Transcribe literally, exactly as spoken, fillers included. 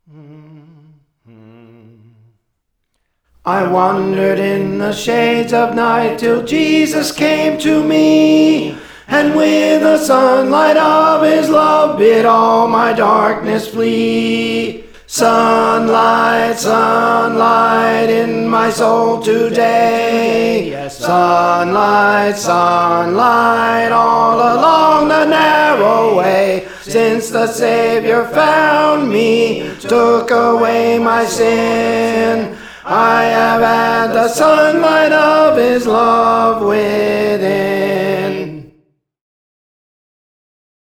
I wandered in the shades of night till Jesus came to me, and with the sunlight of his love bid all my darkness flee. Sunlight, sunlight in my soul today. Yes, sunlight, sunlight all along the narrow way. Since the Savior found me, took away my sin, I have had the sunlight of his love within.